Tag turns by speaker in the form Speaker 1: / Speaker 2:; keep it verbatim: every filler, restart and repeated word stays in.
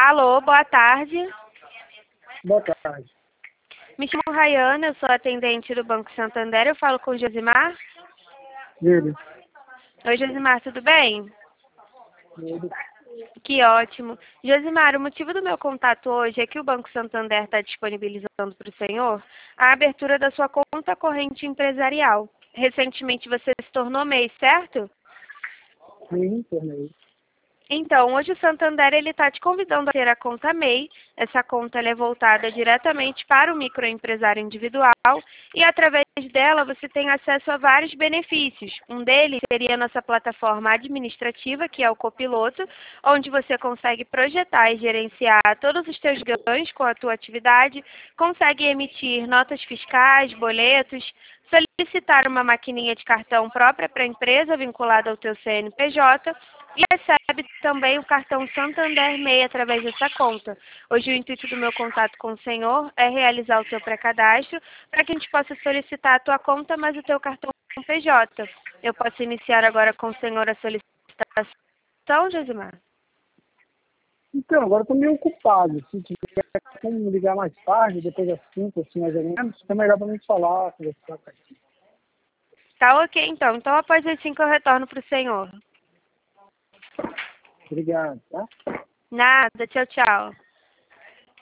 Speaker 1: Alô, boa tarde.
Speaker 2: Boa tarde.
Speaker 1: Me chamo Rayana, eu sou atendente do Banco Santander. Eu falo com o Josimar.
Speaker 2: Ele.
Speaker 1: Oi, Josimar, tudo bem?
Speaker 2: Ele.
Speaker 1: Que ótimo. Josimar, o motivo do meu contato hoje é que o Banco Santander está disponibilizando para o senhor a abertura da sua conta corrente empresarial. Recentemente você se tornou M E I, certo?
Speaker 2: Sim, tornei.
Speaker 1: Então, hoje o Santander ele está te convidando a ter a conta M E I. Essa conta ela é voltada diretamente para o microempresário individual e através dela você tem acesso a vários benefícios. Um deles seria a nossa plataforma administrativa, que é o Copiloto, onde você consegue projetar e gerenciar todos os seus ganhos com a tua atividade, consegue emitir notas fiscais, boletos, solicitar uma maquininha de cartão própria para a empresa vinculada ao teu C N P J e recebe também o cartão Santander M E I através dessa conta. Hoje o intuito do meu contato com o senhor é realizar o teu pré-cadastro para que a gente possa solicitar a tua conta, mas o teu cartão P J. Eu posso iniciar agora com o senhor a solicitação, Josimar?
Speaker 2: Então, agora estou meio ocupado. Se tiver como me ligar mais tarde, depois das cinco, assim, mais ou menos, fica melhor para mim falar, conversar.
Speaker 1: Tá ok, então. Então, após as cinco eu retorno para o senhor.
Speaker 2: Obrigado, tá?
Speaker 1: Nada, tchau, tchau.